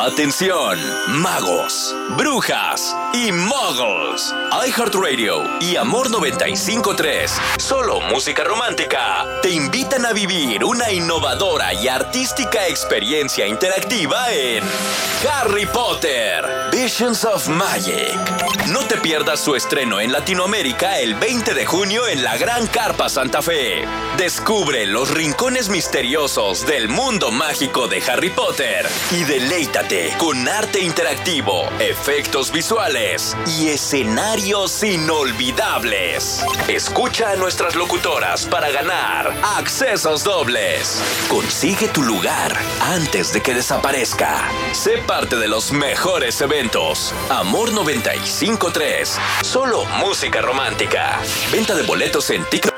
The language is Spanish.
Atención, magos, brujas y muggles. iHeartRadio y Amor 95.3, solo música romántica, te invitan a vivir una innovadora y artística experiencia interactiva en Harry Potter, Visions of Magic. No te pierdas su estreno en Latinoamérica el 20 de junio en la Gran Carpa Santa Fe. Descubre los rincones misteriosos del mundo mágico de Harry Potter y deleítate con arte interactivo, efectos visuales y escenarios inolvidables. Escucha a nuestras locutoras para ganar accesos dobles. Consigue tu lugar antes de que desaparezca. Sé parte de los mejores eventos. Amor 95.3, solo música romántica. Venta de boletos en TikTok.